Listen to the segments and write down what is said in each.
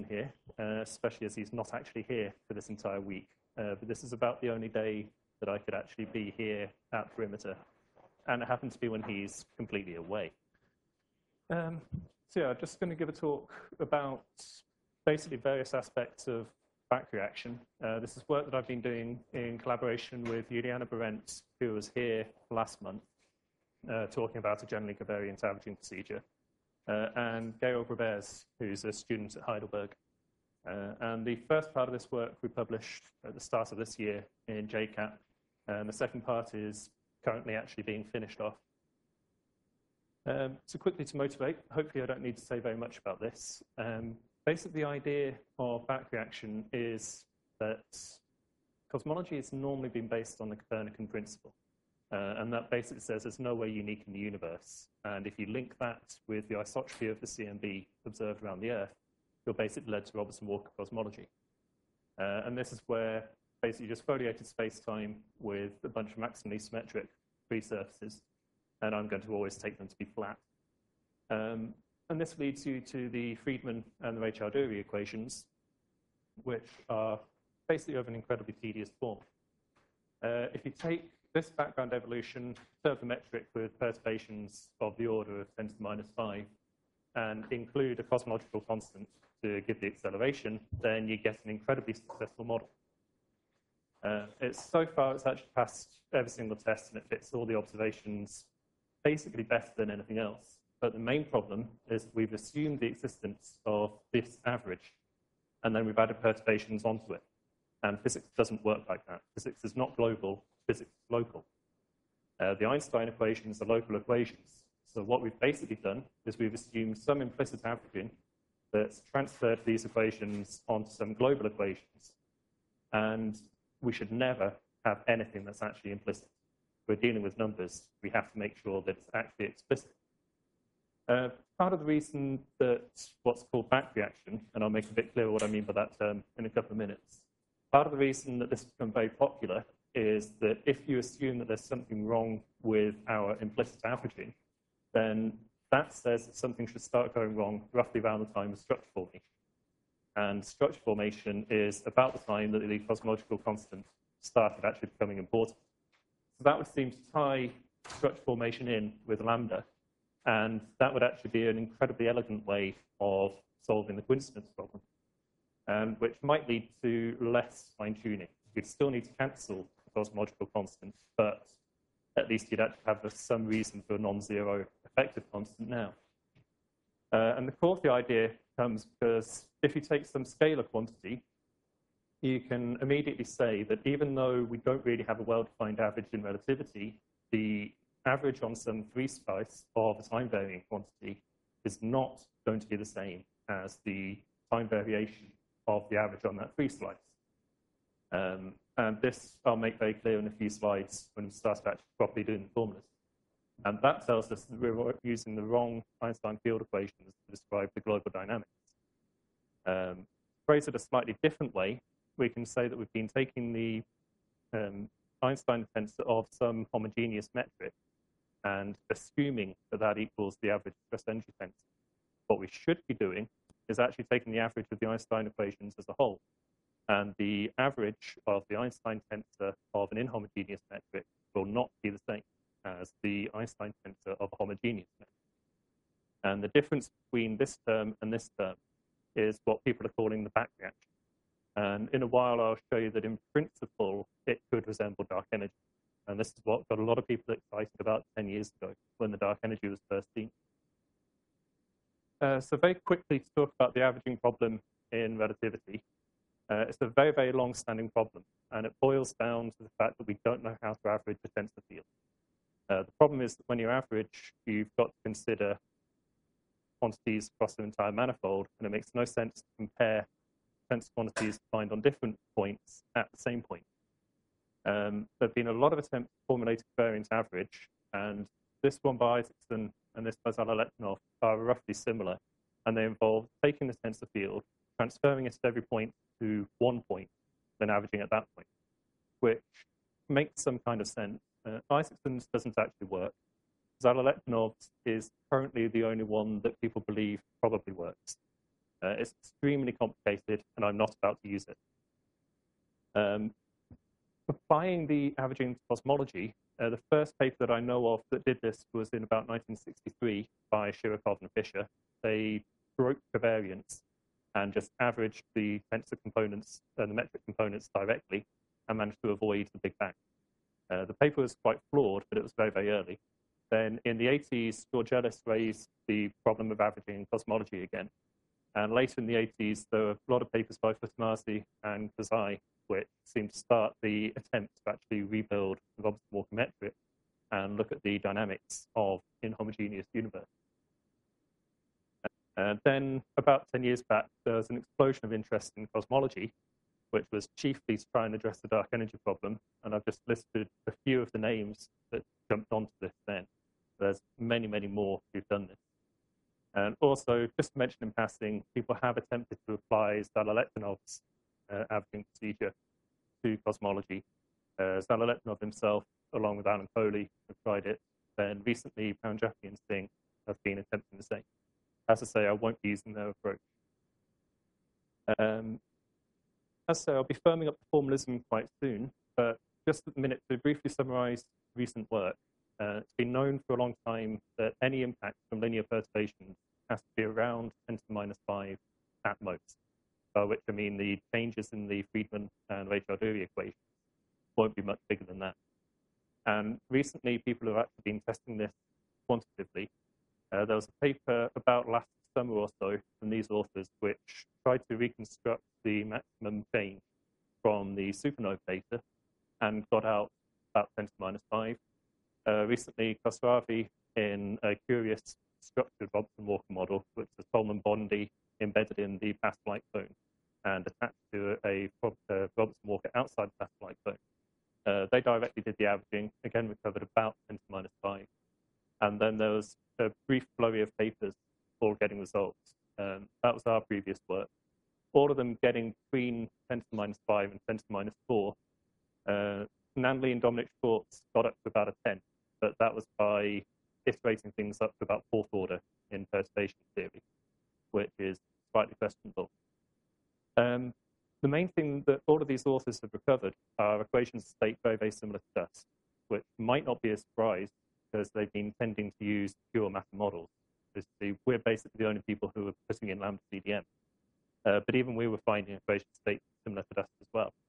here, especially as he's not actually here for this entire week. But this is about the only day that I could actually be here at Perimeter, and it happened to be when he's completely away. So yeah, I'm just going to give a talk about basically various aspects of back reaction. This is work that I've been doing in collaboration with Juliana Berendt, who was here last month, talking about a generally covariant averaging procedure, and Georg Roberts, who's a student at Heidelberg. And the first part of this work we published at the start of this year in JCAP, and the second part is currently actually being finished off. So quickly to motivate, hopefully I don't need to say very much about this. Basically, the idea of back reaction is that cosmology has normally been based on the Copernican principle. And that basically says there's no way unique in the universe. And if you link that with the isotropy of the CMB observed around the Earth, you're basically led to Robertson-Walker cosmology. And this is where basically just foliated space-time with a bunch of maximally symmetric free surfaces. And I'm going to always take them to be flat. And this leads you to the Friedmann and the Ray-Choudhury equations, which are basically of an incredibly tedious form. If you take this background evolution, thermometric with perturbations of the order of 10 to the minus 5, and include a cosmological constant to give the acceleration, then you get an incredibly successful model. So far, it's actually passed every single test, and it fits all the observations basically better than anything else. But the main problem is that we've assumed the existence of this average, and then we've added perturbations onto it. And physics doesn't work like that. Physics is not global, physics is local. The Einstein equations are local equations. So what we've basically done is we've assumed some implicit averaging that's transferred these equations onto some global equations. And we should never have anything that's actually implicit. We're dealing with numbers. We have to make sure that it's actually explicit. Part of the reason that what's called back reaction, and I'll make a bit clearer what I mean by that term in a couple of minutes, part of the reason that this has become very popular is that if you assume that there's something wrong with our implicit averaging, then that says that something should start going wrong roughly around the time of structure formation. And structure formation is about the time that the cosmological constant started actually becoming important. So that would seem to tie structure formation in with lambda. And that would actually be an incredibly elegant way of solving the coincidence problem, which might lead to less fine-tuning. You'd still need to cancel the cosmological constant, but at least you'd actually have some reason for a non-zero effective constant now. And the core of the idea comes because if you take some scalar quantity, you can immediately say that even though we don't really have a well-defined average in relativity, the average on some free slice of a time-varying quantity is not going to be the same as the time variation of the average on that free slice. And this I'll make very clear in a few slides when we start actually properly doing the formulas. And that tells us that we're using the wrong Einstein field equations to describe the global dynamics. Phrase it a slightly different way, we can say that we've been taking the Einstein tensor of some homogeneous metric and assuming that that equals the average stress energy tensor. What we should be doing is actually taking the average of the Einstein equations as a whole. And the average of the Einstein tensor of an inhomogeneous metric will not be the same as the Einstein tensor of a homogeneous metric. And the difference between this term and this term is what people are calling the back reaction. And in a while, I'll show you that in principle, it could resemble dark energy. And this is what got a lot of people excited about 10 years ago when the dark energy was first seen. So very quickly to talk about the averaging problem in relativity. It's a very, very long-standing problem, and it boils down to the fact that we don't know how to average a tensor field. The problem is that when you average, you've got to consider quantities across the entire manifold, and it makes no sense to compare tensor quantities defined on different points at the same point. There have been a lot of attempts to formulate a covariant average, and this one by Isaacson and this by Zalaletinov are roughly similar, and they involve taking the tensor field, transferring it at every point to one point, then averaging at that point, which makes some kind of sense. Isaacson's doesn't actually work. Zalaleitinov's is currently the only one that people believe probably works. It's extremely complicated, and I'm not about to use it. Applying the averaging to cosmology, the first paper that I know of that did this was in about 1963 by Shirokov and Fisher. They broke covariance and just averaged the tensor components and the metric components directly and managed to avoid the Big Bang. The paper was quite flawed, but it was very, very early. Then in the 80s, George Ellis raised the problem of averaging in cosmology again. And later in the 80s, there were a lot of papers by Futamasi and Kozai, which seemed to start the attempt to actually rebuild the Robinson-Walker metric and look at the dynamics of inhomogeneous universe. Then about 10 years back, there was an explosion of interest in cosmology, which was chiefly to try and address the dark energy problem. And I've just listed a few of the names that jumped onto this then. There's many, many more who've done this. And also, just to mention in passing, people have attempted to apply Zalalekhtinov's averaging procedure to cosmology. Zalalekhtinov himself, along with Alan Coley, have tried it. Then recently, Panjapi and Singh have been attempting the same. As I say, I won't be using their approach. As I say, I'll be firming up the formalism quite soon, but just at the minute to briefly summarize recent work. It's been known for a long time that any impact from linear perturbations has to be around 10 to the minus 5 at most, by which I mean the changes in the Friedmann and Raychaudhuri equations won't be much bigger than that. And recently, people have actually been testing this quantitatively. There was a paper about last summer or so from these authors which tried to reconstruct the maximum change from the supernova data and got out about 10 to the minus 5. Recently, Khosravi, in a curious structured Robinson-Walker model, which is Tolman-Bondi embedded in the past light cone and attached to a Robinson-Walker outside the past light cone. They directly did the averaging, again recovered about 10 to the minus 5. And then there was a brief flurry of papers all getting results. That was our previous work. All of them getting between 10 to the minus 5 and 10 to the minus 4. Nanley and Dominic Schwartz got up to about a 10, but that was by iterating things up to about fourth order in perturbation theory, which is slightly questionable. The main thing that all of these authors have recovered are equations of state very, very similar to dust, which might not be a surprise because they've been tending to use pure matter models. We're basically the only people who are putting in lambda CDM. But even we were finding equations of state similar to dust as well.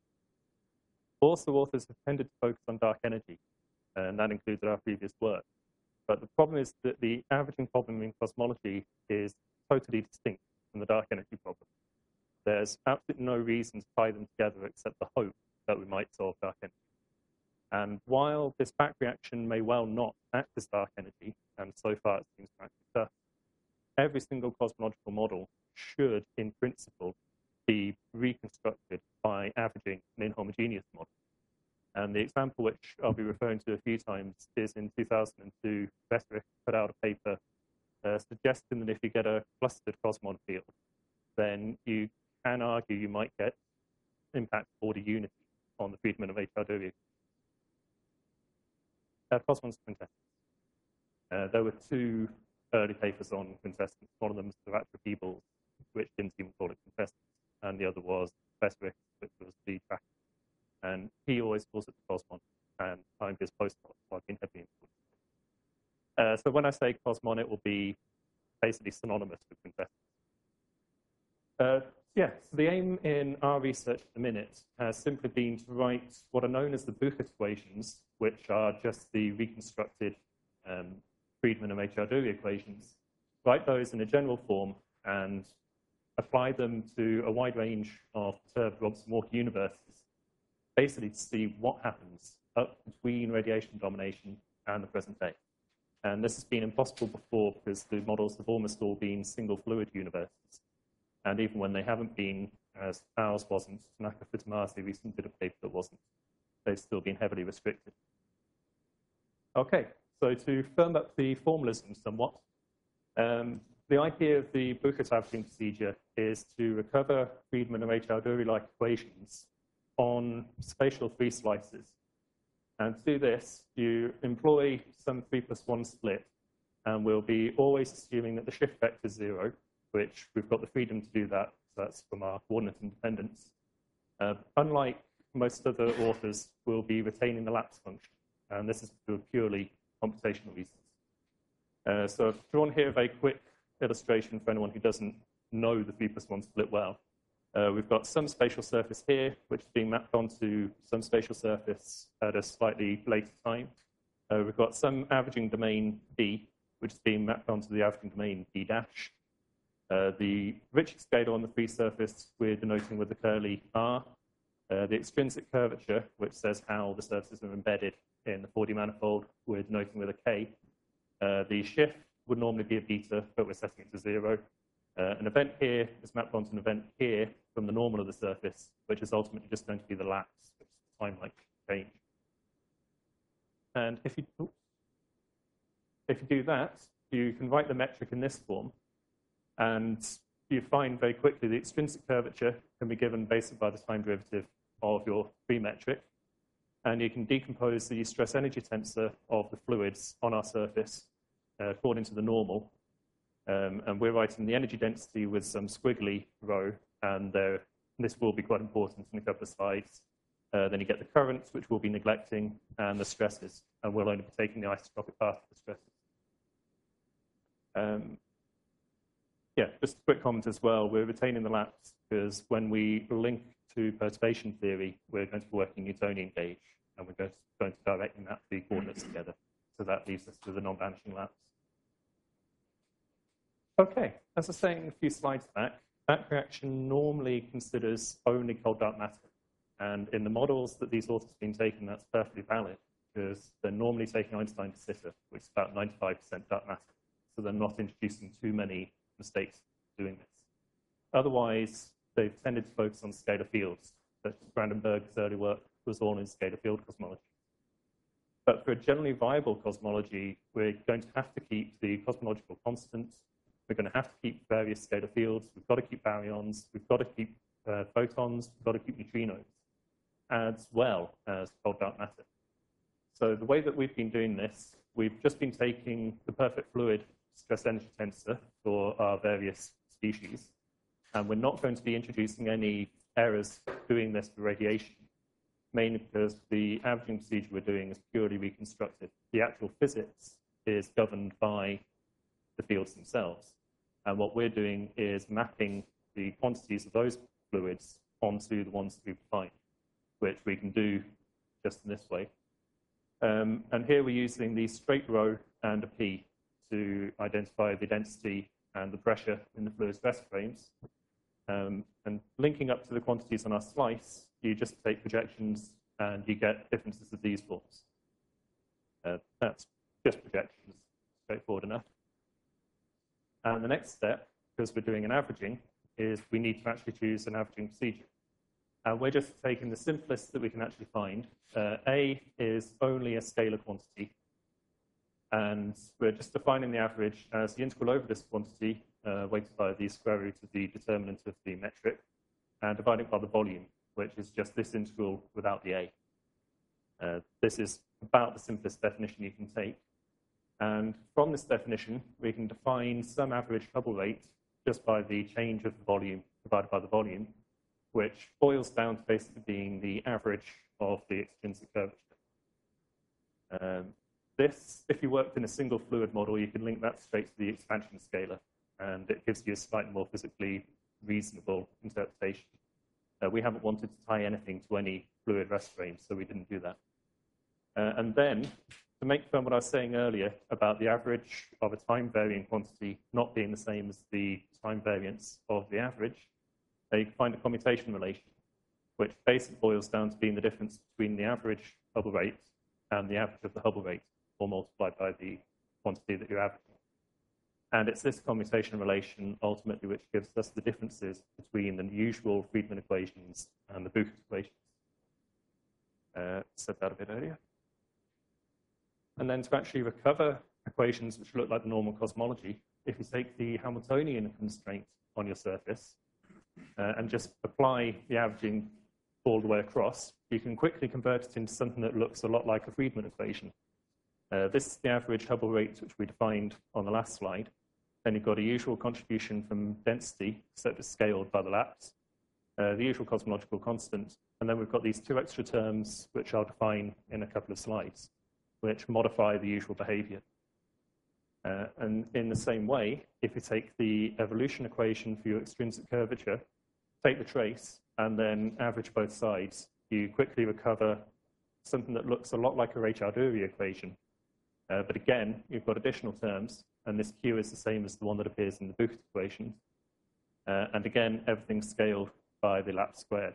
Also, authors have tended to focus on dark energy, and that included our previous work. But the problem is that the averaging problem in cosmology is totally distinct from the dark energy problem. There's absolutely no reason to tie them together except the hope that we might solve dark energy. And while this back reaction may well not act as dark energy, and so far it seems to act as dust, every single cosmological model should, in principle, be reconstructed by averaging an inhomogeneous model. And the example which I'll be referring to a few times is in 2002, Vesterich put out a paper suggesting that if you get a clustered Cosmon field, then you can argue you might get impact order unity on the Friedmann and Raychaudhuri. Cosmons quintessence. There were two early papers on quintessence. One of them was Saratra Peebles, which didn't even call it quintessence, and the other was Vesterich, which was the tracker. And he always calls it the Cosmon, and I'm his postdoc, so I've been heavily influenced. So when I say Cosmon, it will be basically synonymous with quintessence. So the aim in our research at the minute has simply been to write what are known as the Buchert equations, which are just the reconstructed Friedmann and Raychaudhuri equations, write those in a general form and apply them to a wide range of perturbed Robinson-Walker universes, basically to see what happens up between radiation domination and the present day. And this has been impossible before because the models have almost all been single fluid universes. And even when they haven't been, as ours wasn't, Tanaka Futamasi recently did a paper that wasn't, they've still been heavily restricted. Okay, so to firm up the formalism somewhat, the idea of the Buchert averaging procedure is to recover Friedmann and Raychaudhuri-like equations on spatial free slices. And to do this, you employ some 3+1 split, and we'll be always assuming that the shift vector is 0, which we've got the freedom to do that. So that's from our coordinate independence. Unlike most other authors, we'll be retaining the lapse function. And this is for purely computational reasons. So I've drawn here a very quick illustration for anyone who doesn't know the 3+1 split well. We've got some spatial surface here, which is being mapped onto some spatial surface at a slightly later time. We've got some averaging domain D, which is being mapped onto the averaging domain D dash. The Ricci scalar on the free surface we're denoting with the curly R. The extrinsic curvature, which says how the surfaces are embedded in the 4D manifold, we're denoting with a K. The shift would normally be a beta, but we're setting it to 0. An event here is mapped onto an event here from the normal of the surface, which is ultimately just going to be the lapse, which is the time-like change. And if you do that, you can write the metric in this form, and you find very quickly the extrinsic curvature can be given basically by the time derivative of your free metric, and you can decompose the stress energy tensor of the fluids on our surface according to the normal. And we're writing the energy density with some squiggly row, and this will be quite important in a couple of slides. Then you get the currents, which we'll be neglecting, and the stresses, and we'll only be taking the isotropic path of the stresses. Yeah, just a quick comment as well. We're retaining the lapse because when we link to perturbation theory, we're going to be working Newtonian gauge, and we're going to directly map the coordinates together. So that leaves us with a non-vanishing lapse. Okay, as I was saying a few slides back, that reaction normally considers only cold dark matter. And in the models that these authors have been taking, that's perfectly valid, because they're normally taking Einstein de Sitter, which is about 95% dark matter. So they're not introducing too many mistakes doing this. Otherwise, they've tended to focus on scalar fields. So Brandenburg's early work was all in scalar field cosmology. But for a generally viable cosmology, we're going to have to keep the cosmological constant. We're going to have to keep various scalar fields. We've got to keep baryons. We've got to keep photons. We've got to keep neutrinos, as well as cold dark matter. So the way that we've been doing this, we've just been taking the perfect fluid stress energy tensor for our various species, and we're not going to be introducing any errors doing this for radiation, mainly because the averaging procedure we're doing is purely reconstructive. The actual physics is governed by the fields themselves. And what we're doing is mapping the quantities of those fluids onto the ones that we've defined, which we can do just in this way. And here we're using the straight row and a P to identify the density and the pressure in the fluid's rest frames. And linking up to the quantities on our slice, you just take projections and you get differences of these forms. That's just projections, straightforward enough. And the next step, because we're doing an averaging, is we need to actually choose an averaging procedure. And we're just taking the simplest that we can actually find. A is only a scalar quantity. And we're just defining the average as the integral over this quantity, weighted by the square root of the determinant of the metric, and dividing by the volume, which is just this integral without the A. This is about the simplest definition you can take. And from this definition, we can define some average Hubble rate just by the change of the volume divided by the volume, which boils down to basically being the average of the extrinsic curvature. This, if you worked in a single fluid model, you can link that straight to the expansion scalar, and it gives you a slightly more physically reasonable interpretation. We haven't wanted to tie anything to any fluid rest frame, so we didn't do that. And then, to make firm what I was saying earlier about the average of a time-varying quantity not being the same as the time variance of the average, you can find a commutation relation, which basically boils down to being the difference between the average Hubble rate and the average of the Hubble rate, or multiplied by the quantity that you're averaging. And it's this commutation relation, ultimately, which gives us the differences between the usual Friedmann equations and the Buchert equations. Said that a bit earlier. And then to actually recover equations which look like the normal cosmology, if you take the Hamiltonian constraint on your surface and just apply the averaging all the way across, you can quickly convert it into something that looks a lot like a Friedmann equation. This is the average Hubble rate, which we defined on the last slide. Then you've got a usual contribution from density, so it's scaled by the lapse, the usual cosmological constant, and then we've got these two extra terms, which I'll define in a couple of slides, which modify the usual behavior. And in the same way, if you take the evolution equation for your extrinsic curvature, take the trace, and then average both sides, you quickly recover something that looks a lot like a Ray-Choudhury equation. But again, you've got additional terms, and this Q is the same as the one that appears in the Buchert equation. And again, everything's scaled by the lapse squared.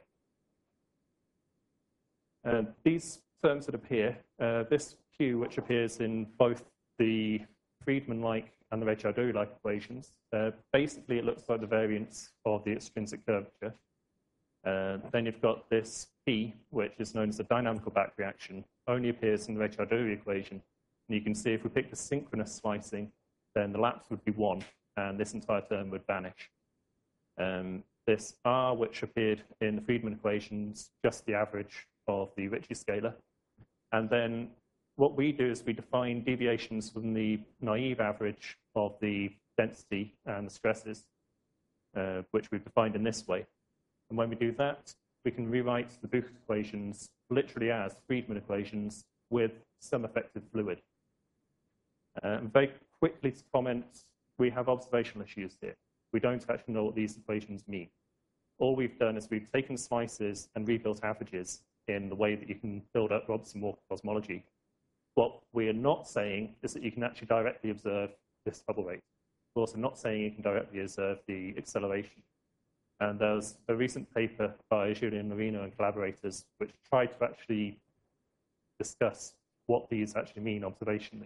These terms that appear, this Q, which appears in both the Friedmann-like and the Ray-Choudhury-like equations, basically it looks like the variance of the extrinsic curvature. Then you've got this P, which is known as the dynamical back reaction, only appears in the Ray-Choudhury equation. And you can see if we pick the synchronous slicing, then the lapse would be 1, and this entire term would vanish. This R, which appeared in the Friedmann equations, just the average of the Ricci scalar. And then what we do is we define deviations from the naive average of the density and the stresses, which we've defined in this way. And when we do that, we can rewrite the Buchert equations literally as Friedmann equations with some effective fluid. And very quickly to comment, we have observational issues here. We don't actually know what these equations mean. All we've done is we've taken slices and rebuilt averages in the way that you can build up Robson-Walker cosmology. What we are not saying is that you can actually directly observe this bubble rate. We're also not saying you can directly observe the acceleration. And there's a recent paper by Julian Marino and collaborators which tried to actually discuss what these actually mean observationally.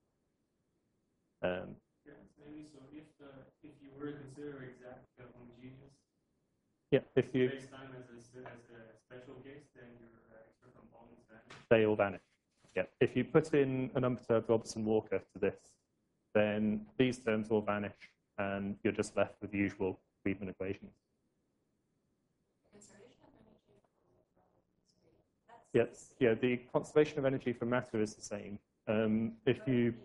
If you were to consider exact homogeneous, if you space-time as a special case, then your extra components vanish. They all vanish. Yeah. If you put in an unperturbed Robson-Walker to this, then these terms all vanish, and you're just left with the usual Friedmann equations. Yes. Yeah. The conservation of energy for matter is the same. If you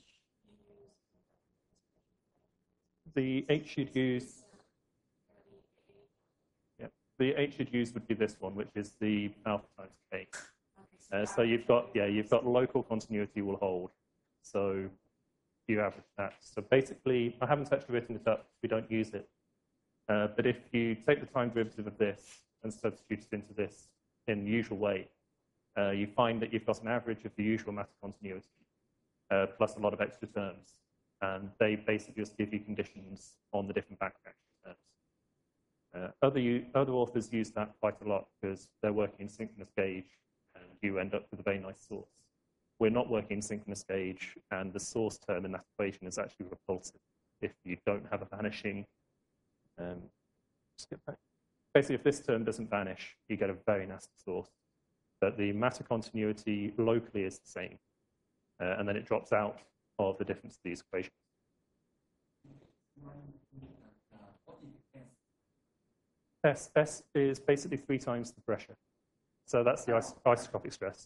the H you'd use, the H you'd use would be this one, which is the alpha times K. So you've got local continuity will hold. So you average that. So basically, I haven't actually written it up. We don't use it. But if you take the time derivative of this and substitute it into this in the usual way, you find that you've got an average of the usual matter continuity plus a lot of extra terms. And they basically just give you conditions on the different back reaction terms. Other authors use that quite a lot because they're working in synchronous gauge, and you end up with a very nice source. We're not working in synchronous gauge, and the source term in that equation is actually repulsive if you don't have a vanishing. Basically, if this term doesn't vanish, you get a very nasty source. But the matter continuity locally is the same, and then it drops out of the difference of these equations. S is basically 3 times the pressure. So that's the isotropic stress.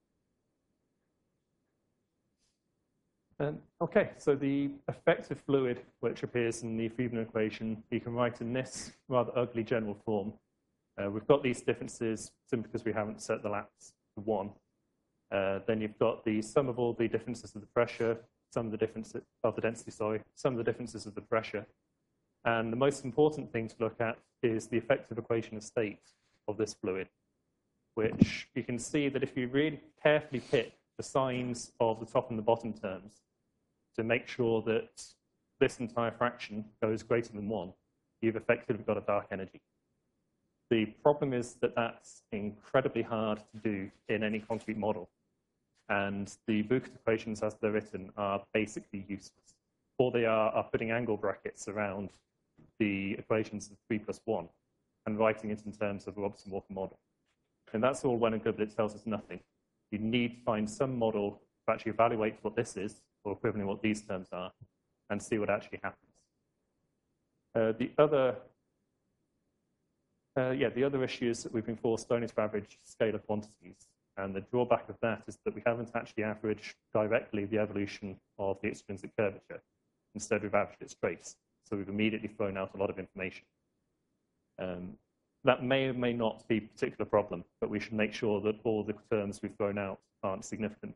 Okay, so the effective fluid, which appears in the Friedmann equation, you can write in this rather ugly general form. We've got these differences simply because we haven't set the lapse to 1. Then you've got the sum of all the differences of the pressure, some of the differences of the density, some of the differences of the pressure. And the most important thing to look at is the effective equation of state of this fluid, which you can see that if you really carefully pick the signs of the top and the bottom terms to make sure that this entire fraction goes greater than 1, you've effectively got a dark energy. The problem is that that's incredibly hard to do in any concrete model. And the Buchert equations as they're written are basically useless. All they are putting angle brackets around the equations of 3 plus 1 and writing it in terms of a Robson-Walker model. And that's all well and good, but it tells us nothing. You need to find some model to actually evaluate what this is, or equivalently what these terms are, and see what actually happens. The other issue is that we've been forced only to average scalar quantities. And the drawback of that is that we haven't actually averaged directly the evolution of the extrinsic curvature. Instead, we've averaged its trace. So we've immediately thrown out a lot of information. That may or may not be a particular problem, but we should make sure that all the terms we've thrown out aren't significant.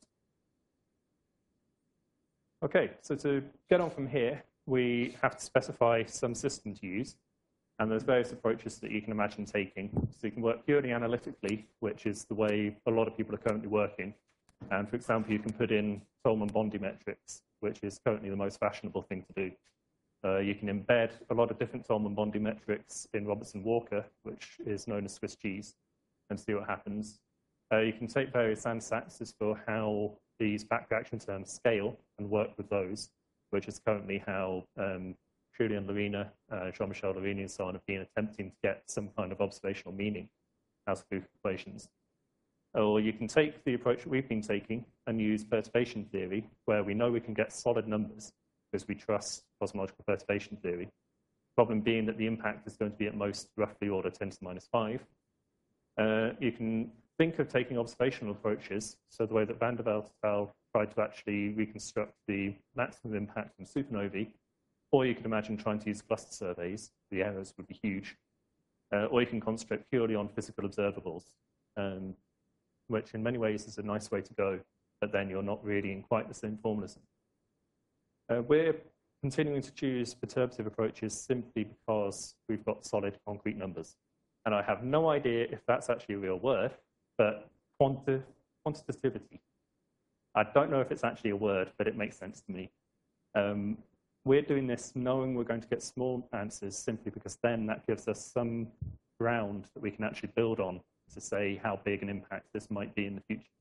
Okay, so to get on from here, we have to specify some system to use. And there's various approaches that you can imagine taking. So you can work purely analytically, which is the way a lot of people are currently working. And for example, you can put in Tolman-Bondi metrics, which is currently the most fashionable thing to do. You can embed a lot of different Tolman-Bondi metrics in Robertson-Walker, which is known as Swiss cheese, and see what happens. You can take various ansatz for how these back-reaction terms scale and work with those, which is currently how Julien Larena, Jean-Michel Larini, and so on have been attempting to get some kind of observational meaning out of group equations. Or you can take the approach that we've been taking and use perturbation theory, where we know we can get solid numbers because we trust cosmological perturbation theory. Problem being that the impact is going to be at most roughly order 10 to the minus 5. You can think of taking observational approaches, so the way that Van der Velde et al. Tried to actually reconstruct the maximum impact from supernovae, or you can imagine trying to use cluster surveys. The errors would be huge. Or you can concentrate purely on physical observables, which in many ways is a nice way to go, but then you're not really in quite the same formalism. We're continuing to choose perturbative approaches simply because we've got solid concrete numbers. And I have no idea if that's actually a real word, but quantitativity. I don't know if it's actually a word, but it makes sense to me. We're doing this knowing we're going to get small answers simply because then that gives us some ground that we can actually build on to say how big an impact this might be in the future.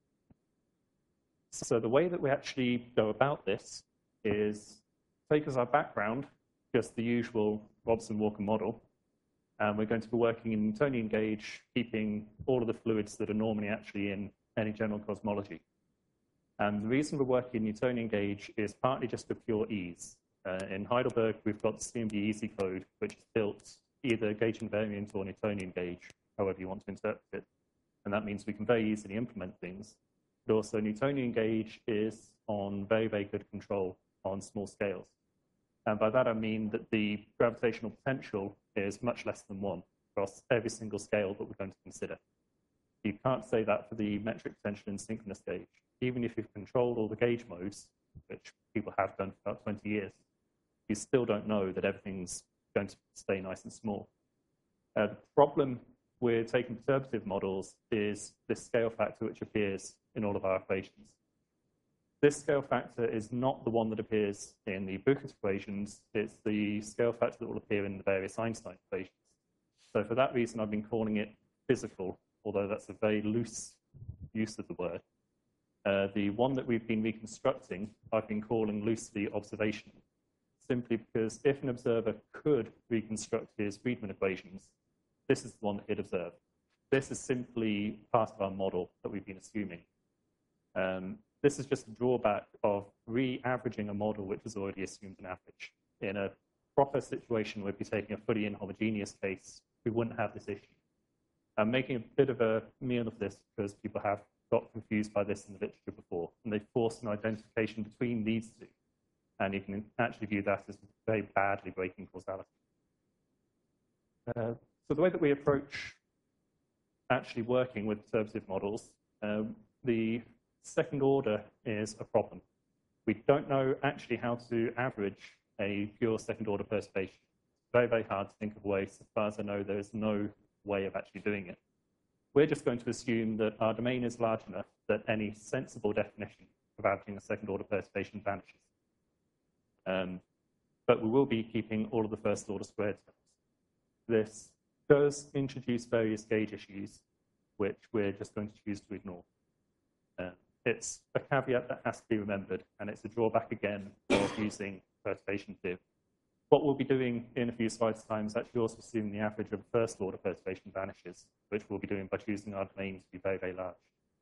So the way that we actually go about this is take as our background just the usual Robertson-Walker model, and we're going to be working in Newtonian gauge, keeping all of the fluids that are normally actually in any general cosmology. And the reason we're working in Newtonian gauge is partly just for pure ease. In Heidelberg, we've got the CMB Easy code, which is built either gauge invariant or Newtonian gauge, however you want to interpret it. And that means we can very easily implement things. But also Newtonian gauge is on very, very good control on small scales. And by that I mean that the gravitational potential is much less than 1 across every single scale that we're going to consider. You can't say that for the metric potential in synchronous gauge. Even if you've controlled all the gauge modes, which people have done for about 20 years, you still don't know that everything's going to stay nice and small. The problem with taking perturbative models is this scale factor which appears in all of our equations. This scale factor is not the one that appears in the Buchert equations. It's the scale factor that will appear in the various Einstein equations. So for that reason, I've been calling it physical, although that's a very loose use of the word. The one that we've been reconstructing, I've been calling loosely observational, simply because if an observer could reconstruct his Friedmann equations, this is the one that he'd observe. This is simply part of our model that we've been assuming. This is just a drawback of re-averaging a model which has already assumed an average. In a proper situation where we'd be taking a fully inhomogeneous case, we wouldn't have this issue. I'm making a bit of a meal of this because people have got confused by this in the literature before, and they forced an identification between these two. And you can actually view that as very badly breaking causality. So the way that we approach actually working with perturbative models, the second order is a problem. We don't know actually how to average a pure second order perturbation. It's very, very hard to think of a way. So far as I know, there's no way of actually doing it. We're just going to assume that our domain is large enough that any sensible definition of averaging a second order perturbation vanishes. But we will be keeping all of the first order squared terms. This does introduce various gauge issues, which we're just going to choose to ignore. It's a caveat that has to be remembered, and it's a drawback again of using perturbation theory. What we'll be doing in a few slides' time is actually also assuming the average of first order perturbation vanishes, which we'll be doing by choosing our domain to be very, very large.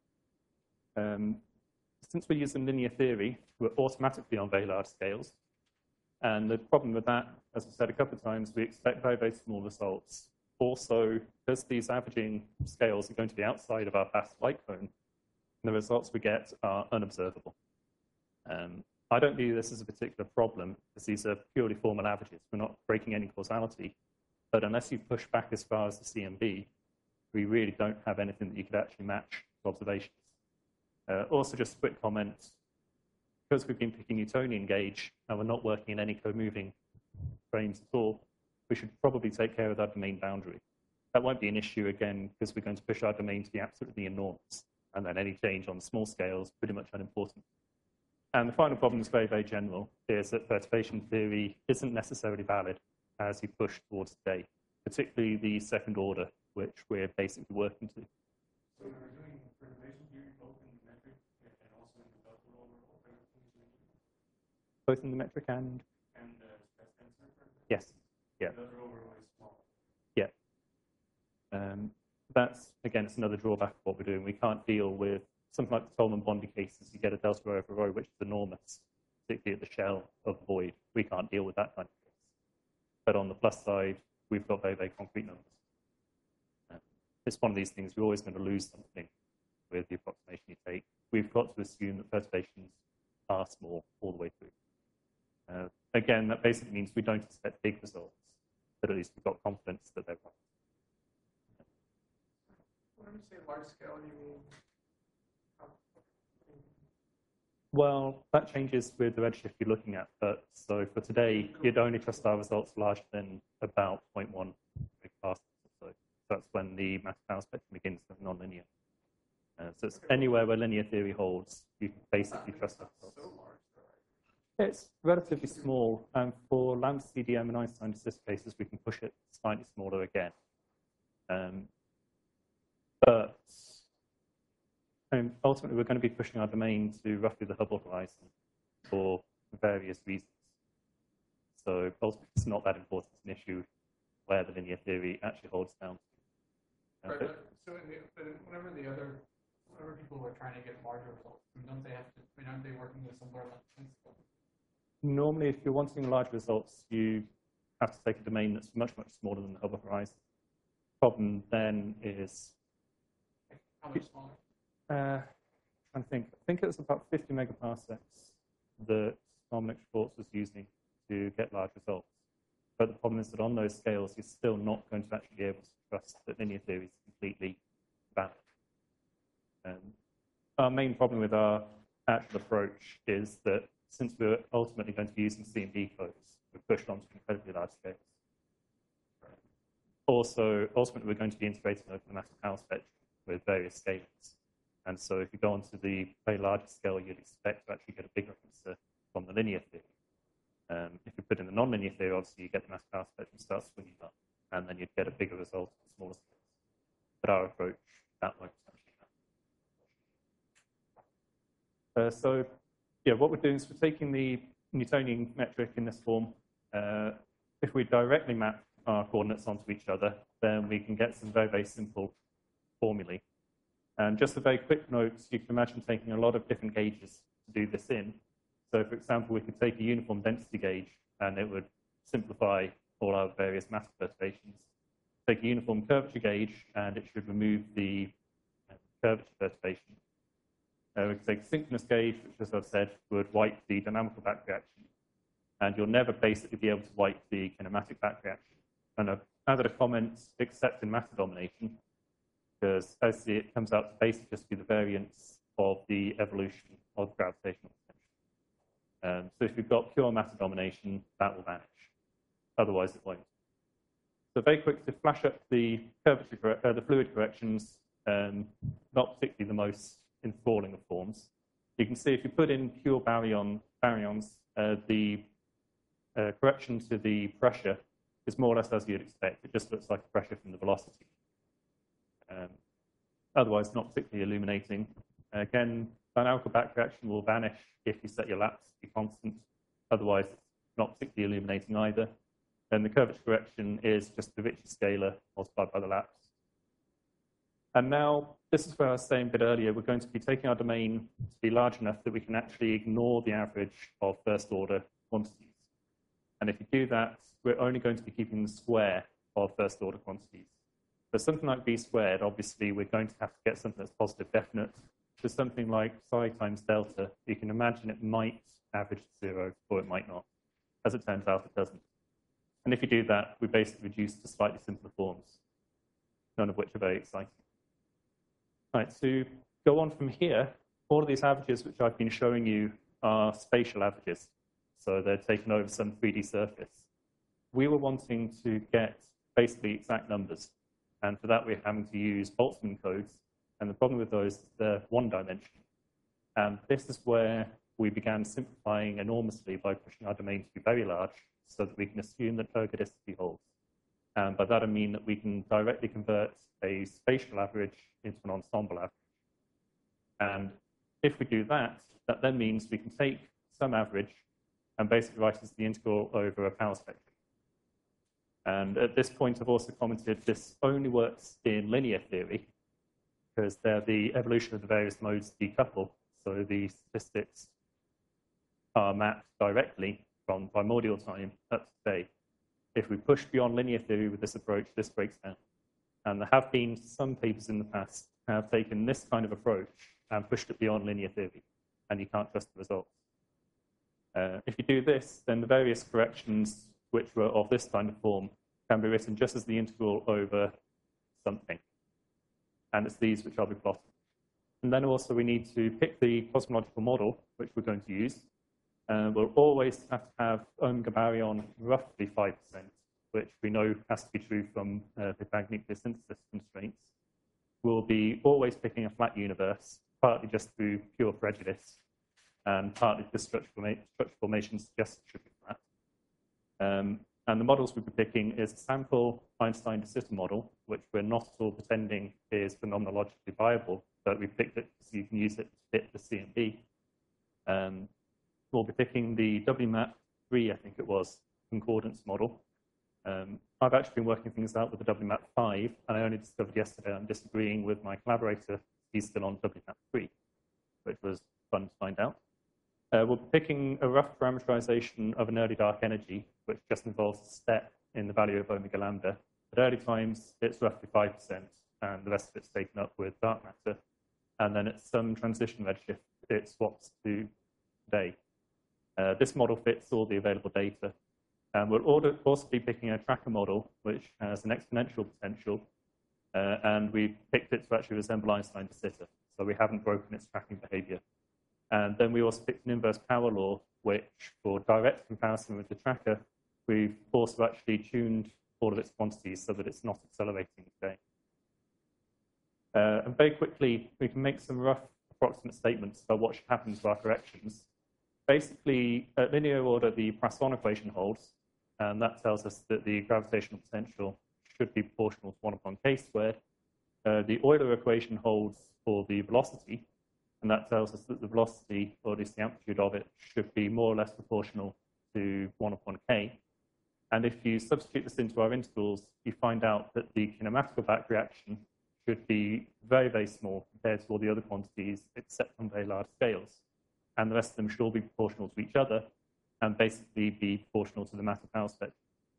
Since we're using linear theory, we're automatically on very large scales. And the problem with that, as I've said a couple of times, we expect very, very small results. Also, because these averaging scales are going to be outside of our fast light cone, the results we get are unobservable. I don't view this as a particular problem, because these are purely formal averages. We're not breaking any causality. But unless you push back as far as the CMB, we really don't have anything that you could actually match to observations. Also, just a quick comment, because we've been picking Newtonian gauge and we're not working in any co-moving frames at all, we should probably take care of our domain boundary. That won't be an issue, again, because we're going to push our domain to be absolutely enormous. And then any change on the small scale is pretty much unimportant. And the final problem is very, very general, is that perturbation theory isn't necessarily valid as you push towards today, particularly the second order, which we're basically working to. So we're doing perturbation theory both in the metric and also in the delta rover or Both in the metric and the stress tensor perturbation? yes. Yeah. The delta rover is small. Yeah. That's, again, it's another drawback of what we're doing. We can't deal with something like the Tolman-Bondi cases. You get a delta rho over rho, which is enormous, particularly at the shell of the void. We can't deal with that kind of case. But on the plus side, we've got very, very concrete numbers. It's one of these things, we're always going to lose something with the approximation you take. We've got to assume that perturbations are small all the way through. Again, that basically means we don't expect big results, but at least we've got confidence that they're right. When you say large scale, you mean? Well, that changes with the redshift you're looking at. But so for today, you'd only trust our results larger than about 0.1 megaparsec. So that's when the mass power spectrum begins to be nonlinear. So it's anywhere where linear theory holds, you can basically trust our results. So large, It's relatively small, and for lambda CDM and Einstein desist cases, we can push it slightly smaller again. But ultimately, we're going to be pushing our domain to roughly the Hubble horizon for various reasons. So ultimately, it's not that important as an issue where the linear theory actually holds down to. right? But whenever people were trying to get larger results, don't they have to? Aren't they working with similar lengths? Normally, if you're wanting large results, you have to take a domain that's much, much smaller than the Hubble horizon. Problem then is How much smaller? I think it was about 50 megaparsecs that Dominic Schwartz was using to get large results. But the problem is that on those scales, you're still not going to actually be able to trust that linear theory is completely valid. Our main problem with our actual approach is that since we're ultimately going to be using CMB codes, we're pushed onto incredibly large scales. Also, ultimately, we're going to be integrating over the massive power spectrum with various scalings. And so if you go onto the very larger scale, you'd expect to actually get a bigger answer from the linear theory. If you put in the nonlinear theory, obviously you get the massive power spectrum starts swinging up, and then you'd get a bigger result at smaller scales. But our approach, that won't actually happen. So yeah, what we're doing is we're taking the Newtonian metric in this form. If we directly map our coordinates onto each other, then we can get some very, very simple formulae. And just a very quick note, you can imagine taking a lot of different gauges to do this in. So for example, we could take a uniform density gauge, and it would simplify all our various mass perturbations. Take a uniform curvature gauge, and it should remove the curvature perturbation. We could take a synchronous gauge, which, as I've said, would wipe the dynamical back reaction. And you'll never basically be able to wipe the kinematic back reaction. And I've added a comment, except in matter domination, because as it comes out to basically just be the variance of the evolution of gravitational potential. So if you've got pure matter domination, that will vanish. Otherwise, it won't. So very quick to flash up the curvature, the fluid corrections, not particularly the most enthralling of forms. You can see if you put in pure baryons, the correction to the pressure is more or less as you'd expect. It just looks like a pressure from the velocity. Otherwise, not particularly illuminating. Again, dynamical back reaction will vanish if you set your lapse to be constant. Otherwise, it's not particularly illuminating either. And the curvature correction is just the Ricci scalar multiplied by the lapse. And now, this is where I was saying a bit earlier, we're going to be taking our domain to be large enough that we can actually ignore the average of first-order quantities. And if you do that, we're only going to be keeping the square of first-order quantities. For something like b squared, obviously, we're going to have to get something that's positive definite. For something like psi times delta, you can imagine it might average to 0, or it might not. As it turns out, it doesn't. And if you do that, we basically reduce to slightly simpler forms, none of which are very exciting. Right, to go on from here, all of these averages which I've been showing you are spatial averages. So they're taken over some 3D surface. We were wanting to get basically exact numbers. And for that, we're having to use Boltzmann codes. And the problem with those is they're one-dimensional. And this is where we began simplifying enormously by pushing our domain to be very large so that we can assume that ergodicity holds. And by that, I mean that we can directly convert a spatial average into an ensemble average. And if we do that, that then means we can take some average and basically write as the integral over a power spectrum. And at this point, I've also commented this only works in linear theory because they're the evolution of the various modes decouple. So the statistics are mapped directly from primordial time up to today. If we push beyond linear theory with this approach, this breaks down. And there have been some papers in the past have taken this kind of approach and pushed it beyond linear theory, and you can't trust the results. If you do this, then the various corrections which were of this kind of form can be written just as the integral over something. And it's these which I'll be plotting. And then also we need to pick the cosmological model, which we're going to use. We'll always have to have omega baryon roughly 5%, which we know has to be true from the Big nuclear synthesis constraints. We'll be always picking a flat universe, partly just through pure prejudice, and partly the structural formation suggests it should be flat. And the models we'll be picking is a sample Einstein de Sitter model, which we're not at all pretending is phenomenologically viable, but we picked it so you can use it to fit the C and B. We'll be picking the WMAP3, I think it was, concordance model. I've actually been working things out with the WMAP5, and I only discovered yesterday I'm disagreeing with my collaborator. He's still on WMAP3, which was fun to find out. We'll be picking a rough parameterization of an early dark energy, which just involves a step in the value of omega lambda. At early times, it's roughly 5%, and the rest of it's taken up with dark matter. And then at some transition redshift, it swaps to today. This model fits all the available data. And we'll also be picking a tracker model, which has an exponential potential. And we picked it to actually resemble Einstein de Sitter. So we haven't broken its tracking behavior. And then we also picked an inverse power law, which for direct comparison with the tracker, we've also actually tuned all of its quantities so that it's not accelerating today. And very quickly, we can make some rough approximate statements about what should happen to our corrections. Basically, at linear order, the Poisson equation holds, and that tells us that the gravitational potential should be proportional to 1 upon k squared. The Euler equation holds for the velocity, and that tells us that the velocity, or at least the amplitude of it, should be more or less proportional to 1 upon k. And if you substitute this into our integrals, you find out that the kinematical back reaction should be very, very small compared to all the other quantities, except on very large scales. And the rest of them should all be proportional to each other, and basically be proportional to the matter power spectrum.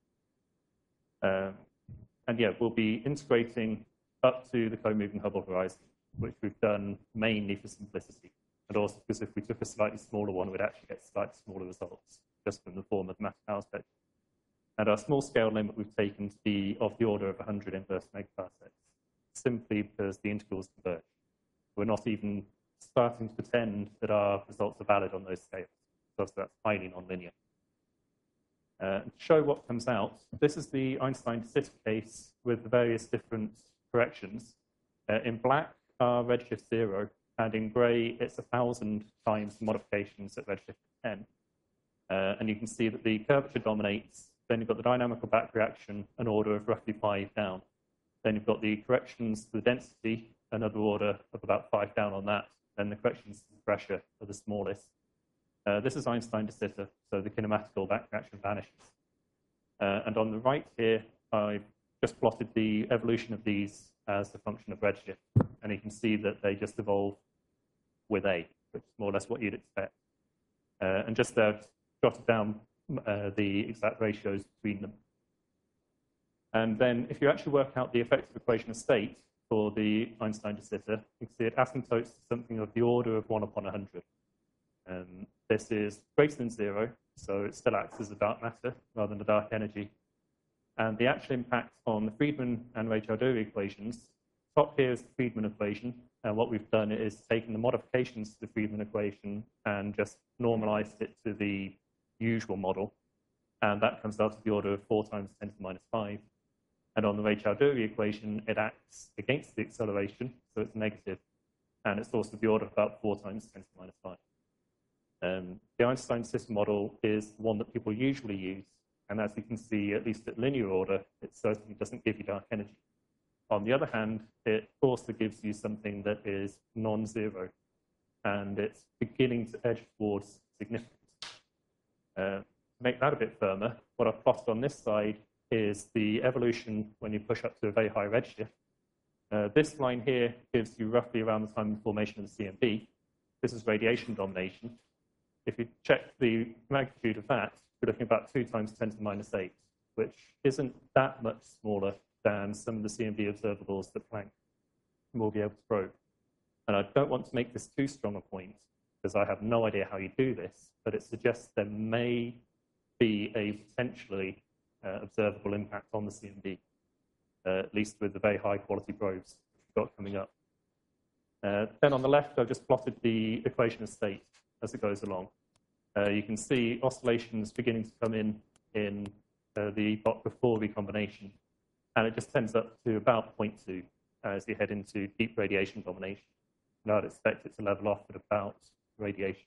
And yeah, we'll be integrating up to the co-moving Hubble horizon, which we've done mainly for simplicity. And also because if we took a slightly smaller one, we'd actually get slightly smaller results, just from the form of the matter power spectrum. And our small scale limit we've taken to be of the order of 100 inverse megaparsecs, simply because the integrals converge. We're not even starting to pretend that our results are valid on those scales, because that's highly nonlinear. To show what comes out, this is the Einstein de Sitter case with the various different corrections. In black are redshift 0, and in grey it's 1,000 times the modifications at redshift 10. And you can see that the curvature dominates. Then you've got the dynamical back reaction, an order of roughly 5 down. Then you've got the corrections to the density, another order of about 5 down on that. Then the corrections to the pressure are the smallest. This is Einstein de Sitter, so the kinematical back reaction vanishes. And on the right here, I've just plotted the evolution of these as a function of redshift. And you can see that they just evolve with A, which is more or less what you'd expect. And just there, I've jotted down the exact ratios between them. And then if you actually work out the effective equation of state for the Einstein de Sitter, you can see it asymptotes to something of the order of 1 upon 100. this is greater than 0, so it still acts as a dark matter rather than a dark energy. And the actual impact on the Friedmann and Ray-Choudhury equations, top here is the Friedmann equation, and what we've done is taken the modifications to the Friedmann equation and just normalized it to the usual model, and that comes out to the order of 4 times 10 to the minus 5. And on the Ray-Choudhury equation, it acts against the acceleration, so it's negative, and it's also the order of about 4 times 10 to the minus 5. The Einstein system model is one that people usually use, and as you can see, at least at linear order, it certainly doesn't give you dark energy. On the other hand, it also gives you something that is non-zero, and it's beginning to edge towards significance. To make that a bit firmer, what I've plotted on this side is the evolution when you push up to a very high redshift. This line here gives you roughly around the time of formation of the CMB. This is radiation domination. If you check the magnitude of that, you're looking at about 2 times 10 to the minus 8, which isn't that much smaller than some of the CMB observables that Planck will be able to probe. And I don't want to make this too strong a point, because I have no idea how you do this, but it suggests there may be a potentially observable impact on the CMB, at least with the very high quality probes we've got coming up. Then on the left, I've just plotted the equation of state as it goes along. You can see oscillations beginning to come in the epoch before recombination, and it just tends up to about 0.2 as you head into deep radiation domination. And I'd expect it to level off at about radiation.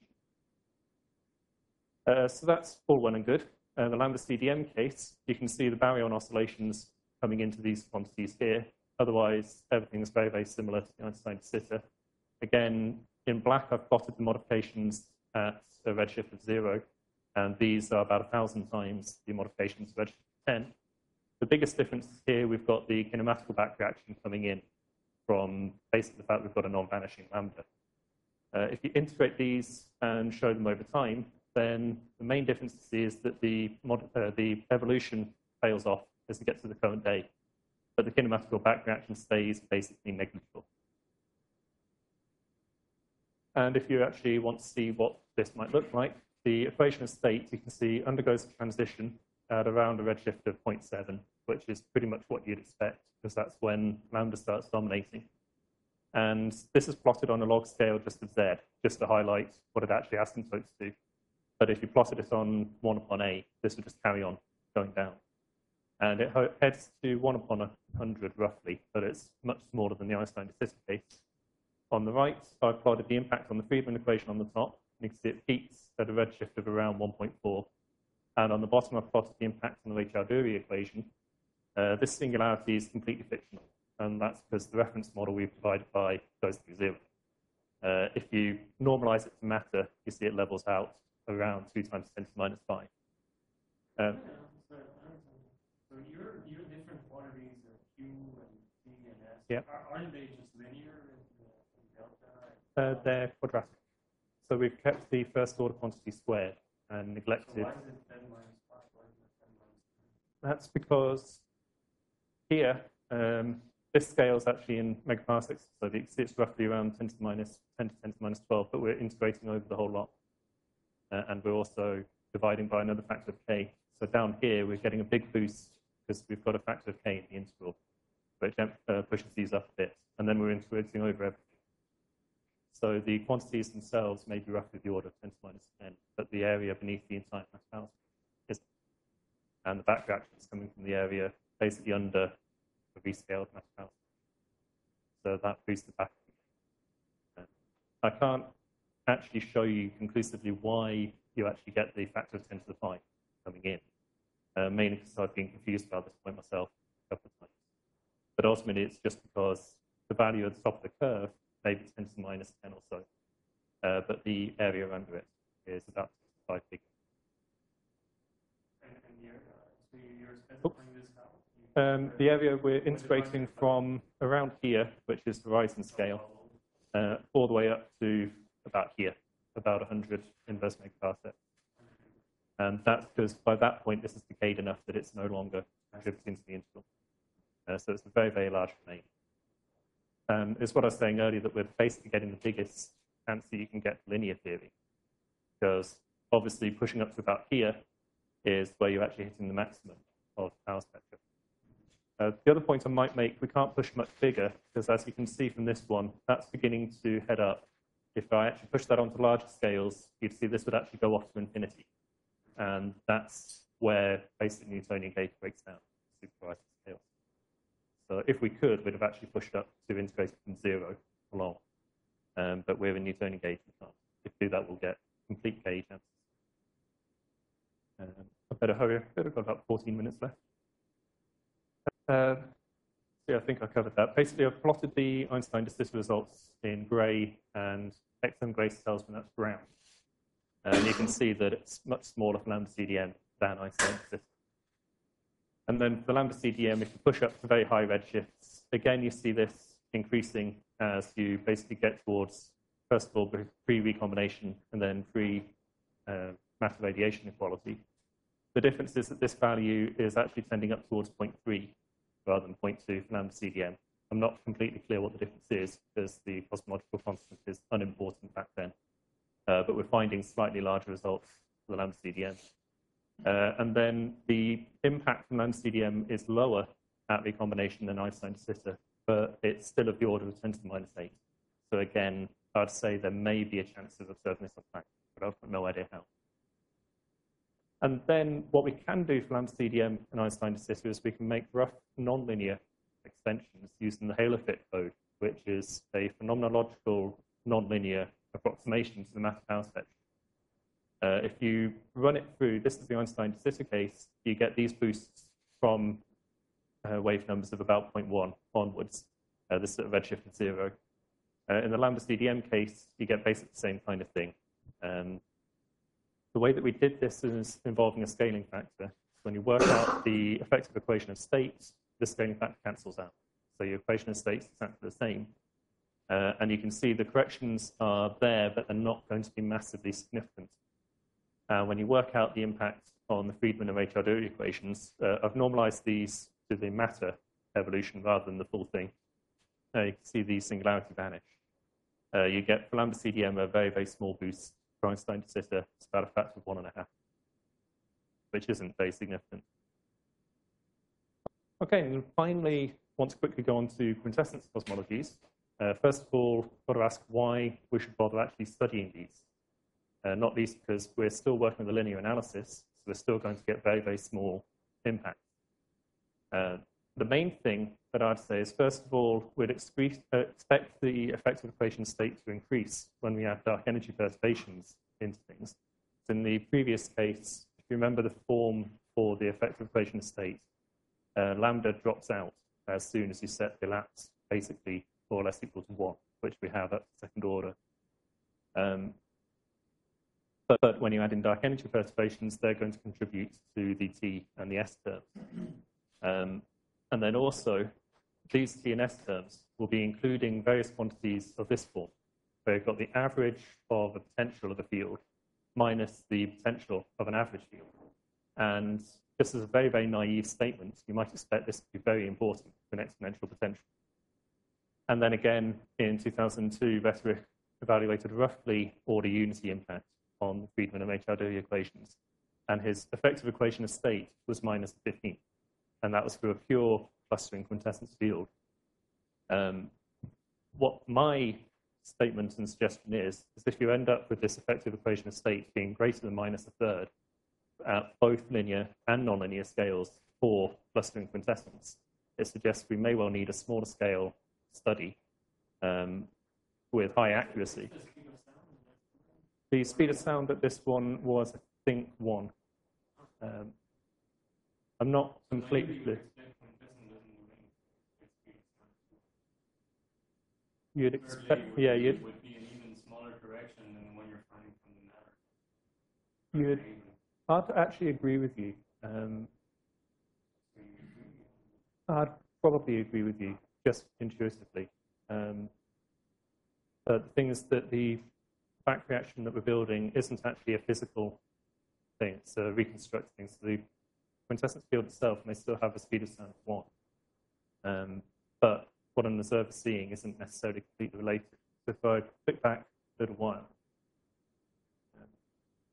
So that's all well and good. The lambda CDM case, you can see the baryon oscillations coming into these quantities here. Otherwise, everything is very, very similar to the Einstein de Sitter. Again, in black, I've plotted the modifications at a redshift of 0, and these are about 1,000 times the modifications at redshift of 10. The biggest difference here, we've got the kinematical back reaction coming in from basically the fact we've got a non-vanishing lambda. If you integrate these and show them over time, then the main difference to see is that the evolution tails off as we get to the current day, but the kinematical back reaction stays basically negligible. And if you actually want to see what this might look like, the equation of state, you can see, undergoes a transition at around a redshift of 0.7, which is pretty much what you'd expect, because that's when lambda starts dominating. And this is plotted on a log scale just of z, just to highlight what it actually asymptotes to. But if you plotted it on 1 upon a, this would just carry on going down. And it heads to 1 upon 100 roughly, but it's much smaller than the Einstein de Sitter case. On the right, I've plotted the impact on the Friedmann equation on the top. You can see it peaks at a redshift of around 1.4. And on the bottom, I've plotted the impact on the Ray-Choudhury equation. This singularity is completely fictional, and that's because the reference model we've divided by goes through 0. If you normalize it to matter, you see it levels out around 2 times 10 to the minus 5. So your different quantities of Q and T and S, yep. Aren't they just linear in delta? They're quadratic. So we've kept the first order quantity squared and neglected. So why is it 10 minus 5? Why is it 10 minus 10? That's because here, this scale is actually in megaparsecs, so it's roughly around 10 to the minus 10 to 10 to the minus 12, but we're integrating over the whole lot. And we're also dividing by another factor of k. So down here, we're getting a big boost because we've got a factor of k in the integral, which pushes these up a bit. And then we're integrating over everything. So the quantities themselves may be roughly the order of 10 to the minus 10, but the area beneath the entire mass balance isn't. And the back reaction is coming from the area basically under the rescaled mass balance. So that boosts the back. I can't actually show you conclusively why you actually get the factor of 10 to the 5 coming in, mainly because I've been confused about this point myself a couple of times. But ultimately, it's just because the value at the top of the curve may be 10 to the minus 10 or so, but the area under it is about 5 bigger. And you're specifying this how? The area we're integrating from around here, which is the horizon scale, all the way up to about here, about 100 inverse megaparsec. And that's because by that point, this is decayed enough that it's no longer contributing to the integral. So it's a very, very large domain. It's what I was saying earlier, that we're basically getting the biggest answer you can get to linear theory. because obviously pushing up to about here is where you're actually hitting the maximum of power spectrum. The other point I might make, we can't push much bigger because as you can see from this one, that's beginning to head up. If I actually push that onto larger scales, you'd see this would actually go off to infinity. And that's where basic Newtonian gauge breaks down, supervised scales. So if we could, we'd have actually pushed up to integrated from 0 along. But we're in Newtonian gauge, we can't. If we do that, we'll get complete gauge answers. I better hurry. I've got about 14 minutes left. Yeah, I think I covered that. Basically, I've plotted the Einstein de Sitter results in gray and XM Grace tells me that's brown. And you can see that it's much smaller for lambda CDM than Einstein de Sitter. And then for the lambda CDM, if you push up to very high redshifts, again, you see this increasing as you basically get towards, first of all, pre-recombination and then pre-matter radiation equality. The difference is that this value is actually tending up towards 0.3 rather than 0.2 for lambda CDM. I'm not completely clear what the difference is because the cosmological constant is unimportant back then. But we're finding slightly larger results for the lambda CDM. And then the impact from lambda CDM is lower at recombination than Einstein de Sitter, but it's still of the order of 10 to the minus 8. So again, I'd say there may be a chance of observing this on fact, but I've got no idea how. And then what we can do for lambda CDM and Einstein de Sitter is we can make rough nonlinear extensions using the Halofit code, which is a phenomenological nonlinear approximation to the matter power spectrum. If you run it through, this is the Einstein de Sitter case, you get these boosts from wave numbers of about 0.1 onwards. This sort of redshift of 0. In the lambda CDM case, you get basically the same kind of thing. The way that we did this is involving a scaling factor. When you work out the effective equation of states, the scaling factor cancels out. So your equation of states is exactly the same. And you can see the corrections are there, but they're not going to be massively significant. When you work out the impact on the Friedmann and Raychaudhuri equations, I've normalized these to the matter evolution rather than the full thing. You can see the singularity vanish. You get for lambda CDM a very, very small boost. For Einstein de Sitter, it's about a factor of 1.5, which isn't very significant. Okay, and finally, I want to quickly go on to quintessence cosmologies. First of all, I've got to ask why we should bother actually studying these. Not least because we're still working with a linear analysis, so we're still going to get very, very small impacts. The main thing that I'd say is, first of all, we'd expect the effective equation state to increase when we add dark energy perturbations into things. So in the previous case, if you remember the form for the effective equation state, lambda drops out as soon as you set the elapse basically more or less equal to 1, which we have at second order. But when you add in dark energy perturbations, they're going to contribute to the T and the S terms. And then also, these T and S terms will be including various quantities of this form, where you've got the average of a potential of a field minus the potential of an average field. And this is a very, very naive statement. You might expect this to be very important for an exponential potential. And then again, in 2002, Wetterich evaluated roughly order unity impact on the Friedmann and Raychaudhuri equations. And his effective equation of state was minus 15. And that was for a pure clustering quintessence field. What my statement and suggestion is if you end up with this effective equation of state being greater than minus a third at both linear and nonlinear scales for clustering quintessence, it suggests we may well need a smaller scale study with high accuracy. The speed of sound at this one was, I think, 1. I'm not completely clear. You'd expect, yeah, you'd would be an even smaller correction than when you're finding from the matter. I'd actually agree with you. I'd probably agree with you, just intuitively. But the thing is that the back reaction that we're building isn't actually a physical thing, it's a reconstructing. So the quintessence field itself may still have a speed of sound of 1. But what an observer is seeing isn't necessarily completely related. So if I click back a little while,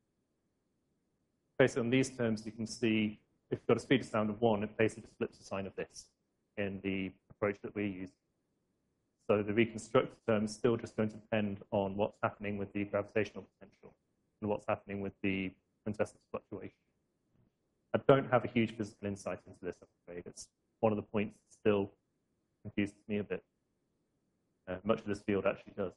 basically on these terms, you can see if you've got a speed of sound of 1, it basically flips the sign of this in the approach that we use. So the reconstructed term is still just going to depend on what's happening with the gravitational potential and what's happening with the quintessence fluctuation. I don't have a huge physical insight into this, I'm afraid. It's one of the points that still confuses me a bit. Much of this field actually does.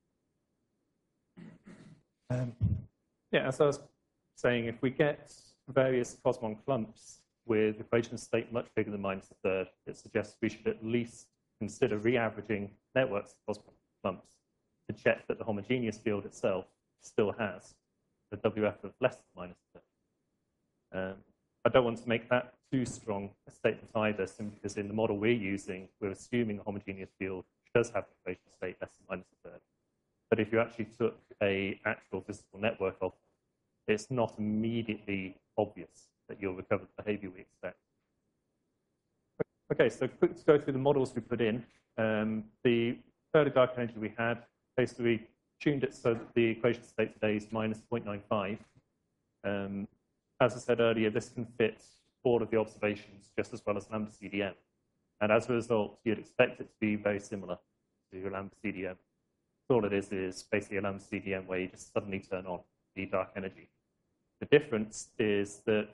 Yeah, as I was saying, if we get various Cosmon clumps with equation state much bigger than -1/3, it suggests we should at least consider re-averaging networks of Cosmon clumps to check that the homogeneous field itself still has a WF of less than -1/3. I don't want to make that too strong a statement either, simply because in the model we're using, we're assuming a homogeneous field which does have an equation state less than -1/3. But if you actually took an actual physical network of them, it's not immediately obvious that you'll recover the behavior we expect. Okay, so quick to go through the models we put in. The early dark energy we had, basically tuned it so that the equation state today is -0.95. As I said earlier, this can fit all of the observations just as well as lambda CDM. And as a result, you'd expect it to be very similar to your lambda CDM. So all it is basically a lambda CDM where you just suddenly turn on the dark energy. The difference is that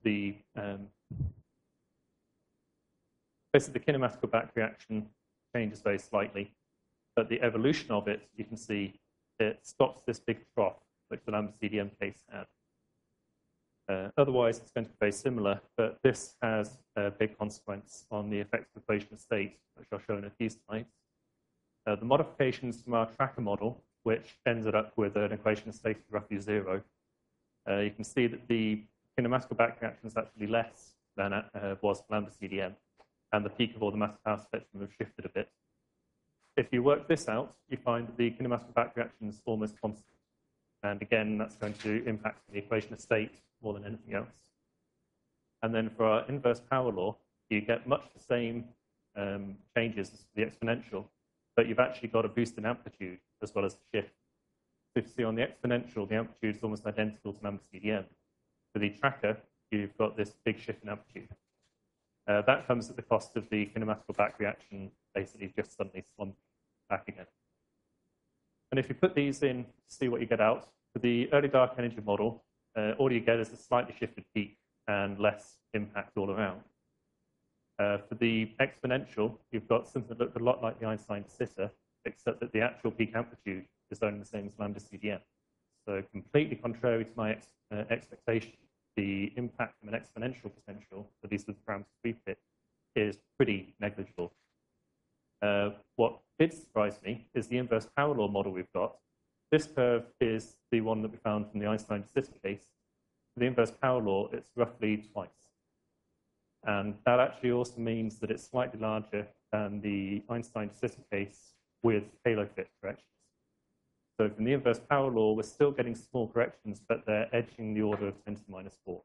basically the kinematical back reaction changes very slightly, but the evolution of it, you can see it stops this big trough, which the lambda CDM case had. Otherwise, it's going to be very similar, but this has a big consequence on the effective equation of state, which I'll show in a few slides. The modifications from our tracker model, which ended up with an equation of state of roughly 0, you can see that the kinematical back reaction is actually less than it was for lambda CDM, and the peak of all the mass power spectrum have shifted a bit. If you work this out, you find that the kinematical back reaction is almost constant. And again, that's going to impact the equation of state more than anything else. And then for our inverse power law, you get much the same changes as the exponential, but you've actually got a boost in amplitude as well as a shift. So if you see on the exponential, the amplitude is almost identical to lambda CDM. For the tracker, you've got this big shift in amplitude. That comes at the cost of the kinematical back reaction basically just suddenly slumping back again. And if you put these in to see what you get out, for the early dark energy model, all you get is a slightly shifted peak and less impact all around. For the exponential, you've got something that looked a lot like the Einstein de Sitter, except that the actual peak amplitude is only the same as lambda CDM. So completely contrary to my expectation, the impact from an exponential potential, at least with the parameters we picked, is pretty negligible. What did surprise me is the inverse power law model we've got. This curve is the one that we found from the Einstein de Sitter case. For the inverse power law, it's roughly twice. And that actually also means that it's slightly larger than the Einstein de Sitter case with halo fit corrections. So from the inverse power law, we're still getting small corrections, but they're edging the order of 10 to the -4.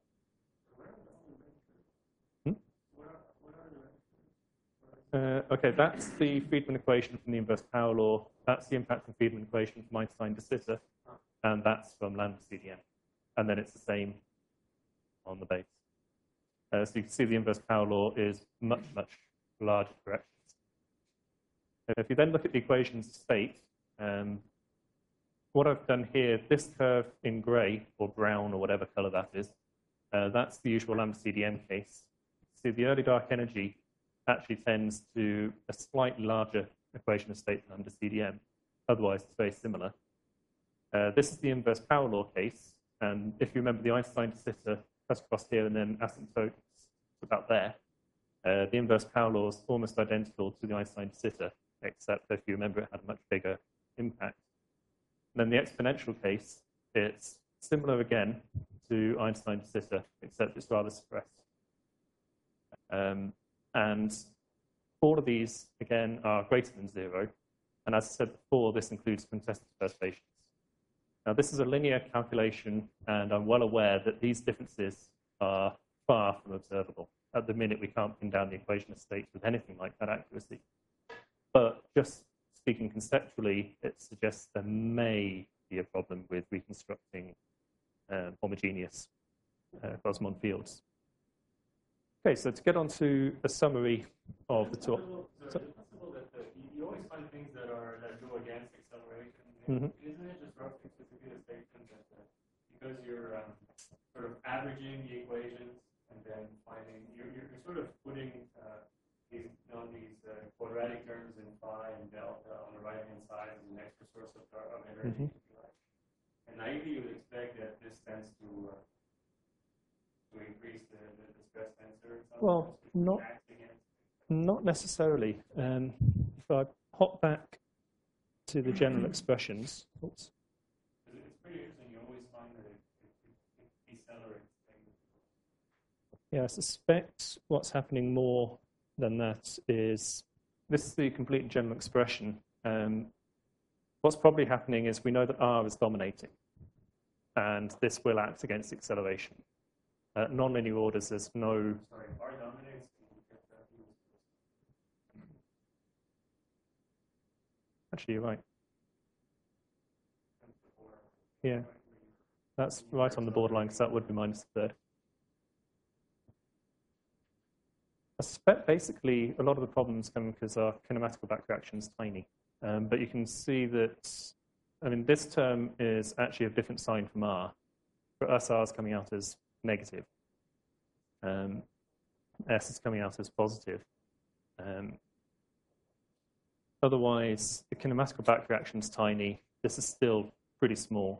Okay, that's the Friedmann equation from the inverse power law. That's the impact from Friedmann equation from Einstein de Sitter, and that's from lambda CDM. And then it's the same on the base. So you can see the inverse power law is much, much larger corrections. If you then look at the equations of state, what I've done here, this curve in gray or brown or whatever color that is, that's the usual lambda CDM case. See, the early dark energy actually tends to a slightly larger equation of state than lambda CDM. Otherwise, it's very similar. This is the inverse power law case. And if you remember, the Einstein de Sitter cuts across here and then asymptotes about there. The inverse power law is almost identical to the Einstein de Sitter, except if you remember, it had a much bigger impact. And then the exponential case, it's similar again to Einstein de Sitter, except it's rather suppressed. And all of these, again, are greater than 0. And as I said before, this includes quintessence perturbations. Now, this is a linear calculation, and I'm well aware that these differences are far from observable. At the minute, we can't pin down the equation of state with anything like that accuracy. But just speaking conceptually, it suggests there may be a problem with reconstructing homogeneous Gosmont fields. Okay, so to get on to a summary of the talk. So is it possible that you always find things that go against acceleration? Mm-hmm. Isn't it just roughly to the statement that because you're sort of averaging the equations and then finding you're sort of putting these quadratic terms in phi and delta on the right hand side as an extra source of energy, if you like. And naively, you would expect that this tends to increase the stress tensor. Well, not necessarily. If I hop back to the general expressions. Oops. It's pretty interesting. You always find that it decelerates. Yeah, I suspect what's happening more than that is this is the complete general expression. What's probably happening is we know that R is dominating, and this will act against acceleration. Non-linear orders, there's no... Sorry, R dominates. Actually, you're right. Yeah, that's right on the borderline, because that would be minus a third. I suspect basically a lot of the problems come because our kinematical back reaction is tiny. But you can see that, I mean, this term is actually a different sign from R. For us, R is coming out as negative. S is coming out as positive. Otherwise, the kinematical back reaction is tiny. This is still pretty small.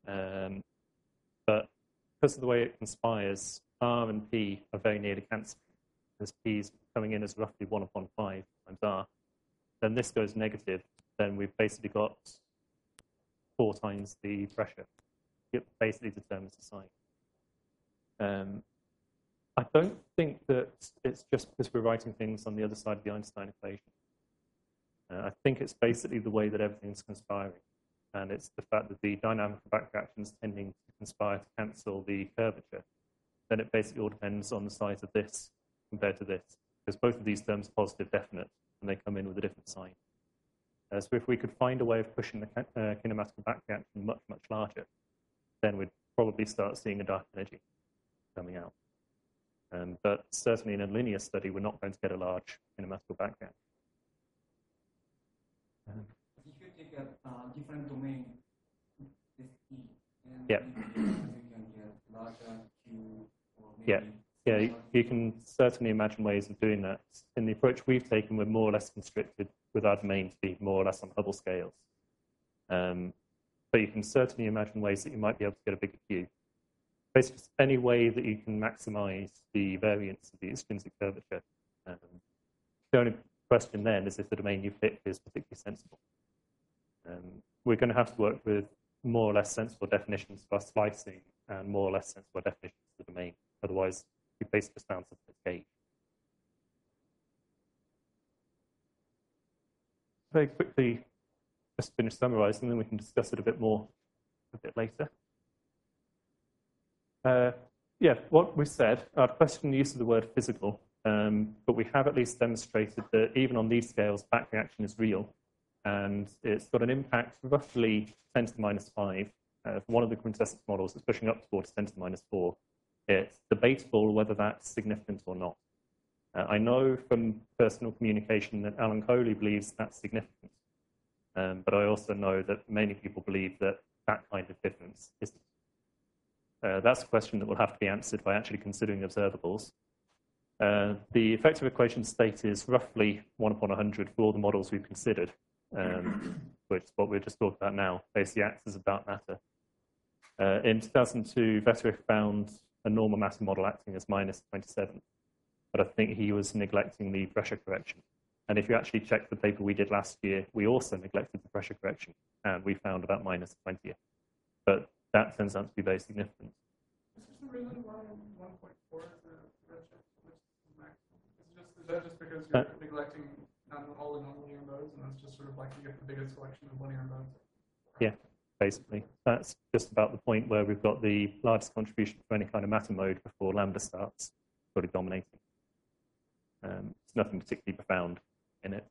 But because of the way it conspires, R and P are very nearly cancelling. As P is coming in as roughly 1 upon 5 times R. Then this goes negative. Then we've basically got 4 times the pressure. It basically determines the sign. I don't think that it's just because we're writing things on the other side of the Einstein equation. I think it's basically the way that everything's conspiring. And it's the fact that the dynamic back reaction is tending to conspire to cancel the curvature. Then it basically all depends on the size of this compared to this. Because both of these terms are positive definite, and they come in with a different sign. So if we could find a way of pushing the kinematical back reaction much, much larger, then we'd probably start seeing a dark energy coming out. But certainly in a linear study, we're not going to get a large kinematical back reaction. If you take a different domain, this P, and yeah. You can get larger Q or maybe... Yeah. Yeah, you can certainly imagine ways of doing that. In the approach we've taken, we're more or less constricted with our domain to be more or less on Hubble scales. But you can certainly imagine ways that you might be able to get a bigger Q. Basically, any way that you can maximize the variance of the extrinsic curvature. The only question then is if the domain you pick is particularly sensible. We're going to have to work with more or less sensible definitions for our slicing and more or less sensible definitions for the domain. Otherwise, we basically just found something that's gauge. Very quickly, just finish summarizing, and then we can discuss it a bit more a bit later. Yeah, what we said, I'd question the use of the word physical, but we have at least demonstrated that even on these scales, back reaction is real, and it's got an impact roughly 10 to the minus 5. One of the quintessence models is pushing up towards 10 to the minus 4. It's debatable whether that's significant or not. I know from personal communication that Alan Coley believes that's significant, but I also know that many people believe that that kind of difference isn't. That's a question that will have to be answered by actually considering observables. The effective equation state is roughly 1 upon 100 for all the models we've considered, which is what we're just talking about now. Basically acts as a dark matter. In 2002, Vetterich found a normal matter model acting as minus 27, but I think he was neglecting the pressure correction. And if you actually check the paper we did last year, we also neglected the pressure correction, and we found about minus 20. But that turns out to be very significant. Is this the reason why 1.4 is the redshift, which is maximum? Is that just because you're neglecting all the nonlinear modes, and that's just sort of like you get the biggest selection of linear modes? Yeah, basically. That's just about the point where we've got the largest contribution to any kind of matter mode before lambda starts sort of dominating. There's nothing particularly profound in it.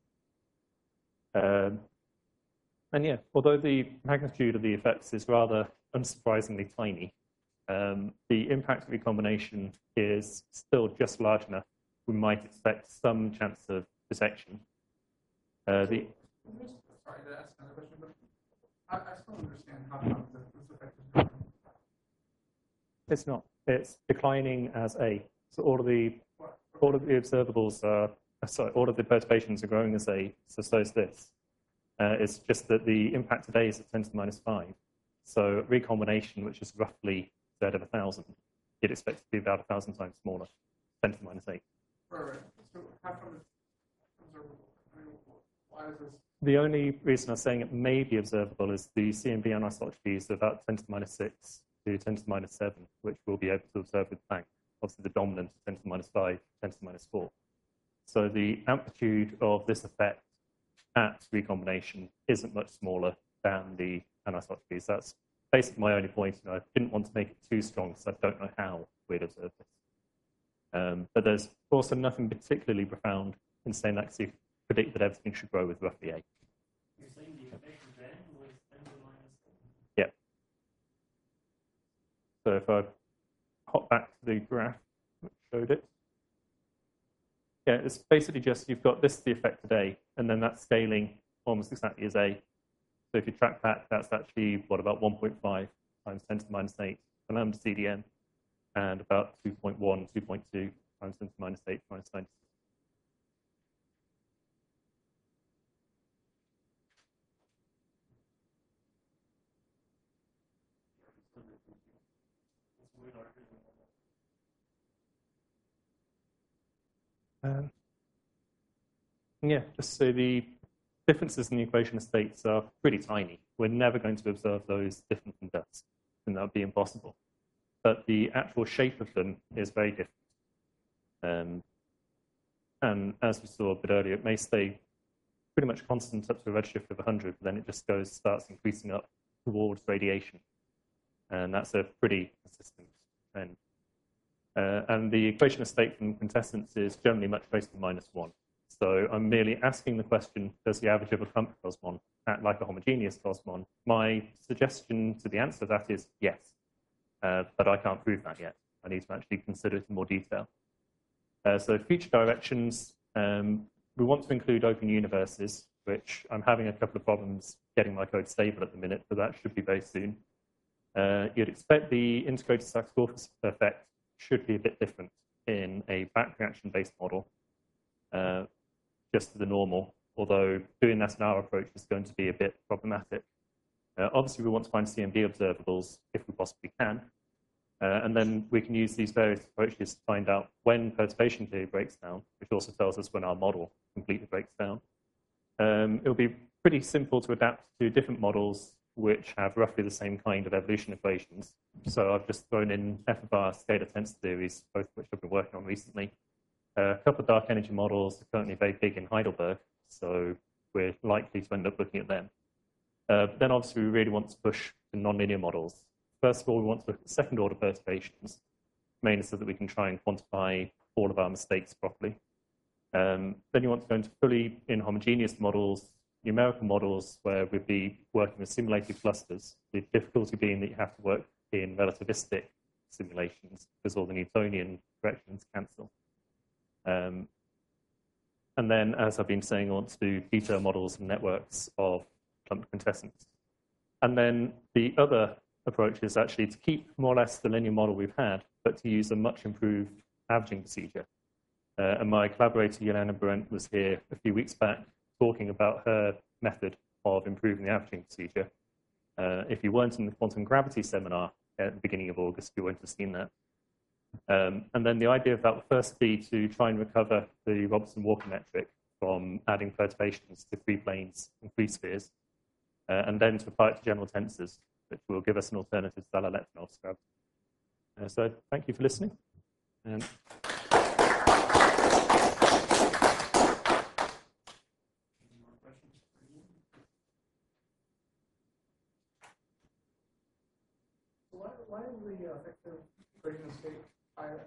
And yeah, although the magnitude of the effects is rather unsurprisingly tiny, The impact of recombination is still just large enough. We might expect some chance of detection. Sorry to ask another question, but I still don't understand how this effect is growing. It's not. It's declining as A. So all of the observables are, sorry, all of the perturbations are growing as A. So is this. It's just that the impact today is at 10 to the minus 5. So recombination, which is roughly Z of 1,000, you'd expect it to be about 1,000 times smaller, 10 to the minus 8. Right. So how come it's observable? I mean, why is this? The only reason I'm saying it may be observable is the CMB anisotropies are about 10 to the minus 6 to 10 to the minus 7, which we'll be able to observe with Planck. Obviously, the dominant is 10 to the minus 5, 10 to the minus 4. So the amplitude of this effect at recombination isn't much smaller than the anisotropies. That's basically my only point. I didn't want to make it too strong, so I don't know how we'd observe this. But there's also nothing particularly profound in saying that, because you predict that everything should grow with roughly 8. You're saying the effect then was 10 to the minus 7? Yeah. So if I hop back to the graph which showed it. Yeah, it's basically just you've got this, the effect today, and then that's scaling almost exactly as A. So if you track back, that's actually, what, about 1.5 times 10 to the minus 8 for lambda CDM, and about 2.1, 2.2 times 10 to the minus 8 minus 96. Yeah, just so the differences in the equation of states are pretty tiny. We're never going to observe those different from dust, and that would be impossible. But the actual shape of them is very different. And as we saw a bit earlier, it may stay pretty much constant up to a redshift of 100, but then it just starts increasing up towards radiation. And that's a pretty consistent trend. And the equation of state from quintessence is generally much greater than -1. So I'm merely asking the question, does the average of a clumped cosmon act like a homogeneous cosmon? My suggestion to the answer to that is yes, but I can't prove that yet. I need to actually consider it in more detail. So future directions, we want to include open universes, which I'm having a couple of problems getting my code stable at the minute, but that should be very soon. You'd expect the integrated Sachs-Corpus effect should be a bit different in a back reaction-based model, just to the normal, although doing that in our approach is going to be a bit problematic. Obviously, we want to find CMB observables if we possibly can, and then we can use these various approaches to find out when perturbation theory breaks down, which also tells us when our model completely breaks down. It'll be pretty simple to adapt to different models which have roughly the same kind of evolution equations. So I've just thrown in f of r scalar tensor theories, both of which I've been working on recently. A couple of dark energy models are currently very big in Heidelberg, so we're likely to end up looking at them. Then obviously we really want to push to nonlinear models. First of all, we want to look at second order perturbations, mainly so that we can try and quantify all of our mistakes properly. Then you want to go into fully inhomogeneous models, numerical models where we'd be working with simulated clusters, the difficulty being that you have to work in relativistic simulations because all the Newtonian corrections cancel. And then, as I've been saying, I want to do detailed models and networks of clumped quintessence. And then the other approach is actually to keep more or less the linear model we've had, but to use a much improved averaging procedure. And my collaborator, Jelena Brent, was here a few weeks back talking about her method of improving the averaging procedure. If you weren't in the quantum gravity seminar at the beginning of August, you won't have seen that. And then the idea of that would first be to try and recover the Robertson-Walker metric from adding perturbations to free planes and free spheres, and then to apply it to general tensors, which will give us an alternative to Salla-Lyapunov gravity. So thank you for listening. Why is the effective equation of state higher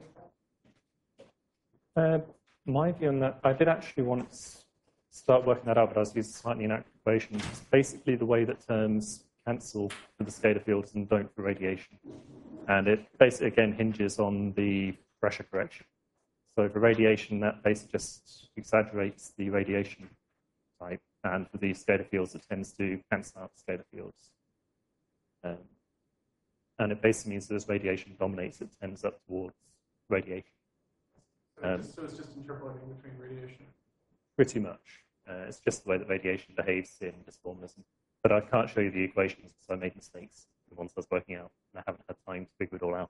than my view on that, I did actually want to start working that out, but I was using slightly inaccurate equations. It's basically the way that terms cancel for the scalar fields and don't for radiation. And it basically, again, hinges on the pressure correction. So for radiation, that basically just exaggerates the radiation type. And for these scalar fields, it tends to cancel out scalar fields. And it basically means that as radiation dominates, it tends up towards radiation. So it's just interpolating between radiation. Pretty much. It's just the way that radiation behaves in this formalism. But I can't show you the equations because I made mistakes the ones I was working out, and I haven't had time to figure it all out.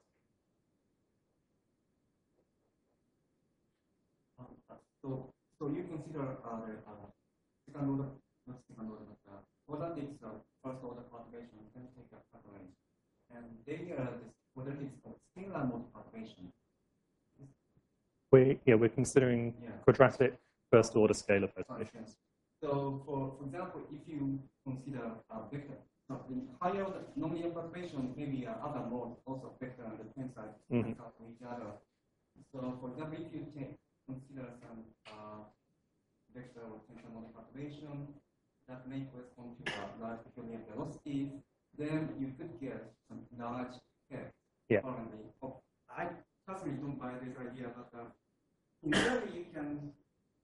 So you consider the second order, not second order, but quadratics of first order perturbation can take a patterns. And they are the quadratics of scalar mode perturbation. We're considering quadratic first order scalar perturbations. So for example, if you consider a vector, so in higher order nonlinear perturbation, maybe other modes also vector and the tensor cancel to each other. So for example, if you consider some vector or tensor mode perturbation that may correspond to a large peculiar velocity, then you could get some large effect. Yeah. Currently, I personally don't buy this idea, but in theory you can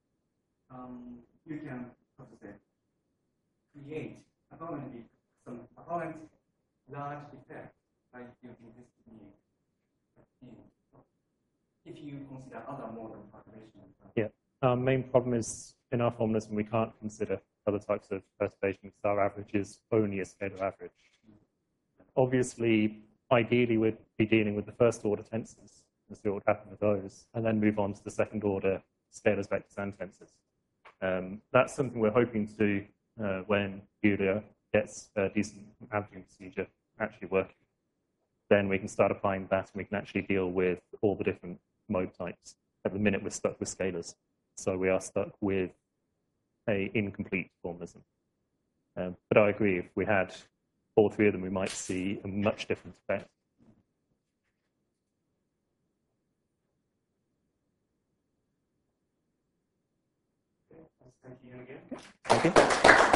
how to say, create apparently some apparent large effect by using this technique. If you consider other mode of perturbation. Yeah. Our main problem is in our formalism we can't consider other types of perturbations because our average is only a scalar average. Obviously, ideally we'd be dealing with the first order tensors and see what would happen with those, and then move on to the second order scalars, vectors, and tensors. That's something we're hoping to do when Julia gets a decent averaging procedure actually working. Then we can start applying that and we can actually deal with all the different mode types. At the minute, we're stuck with scalars. So we are stuck with an incomplete formalism. But I agree, if we had all three of them, we might see a much different effect. Thank you again. Thank you.